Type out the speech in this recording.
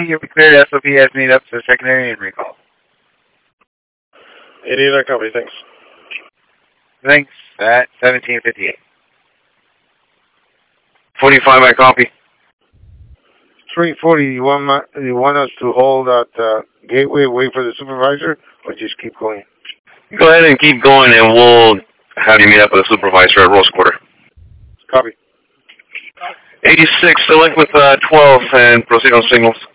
you'll be cleared. SOP has made up to secondary and recall. 88, I copy. Thanks. Thanks. At 1758. 45, I copy. 340, you want us to hold at Gateway, wait for the supervisor, or just keep going? Go ahead and keep going, and we'll have you meet up with the supervisor at Rose Quarter. Copy. 86, select with 12 and proceed on signals.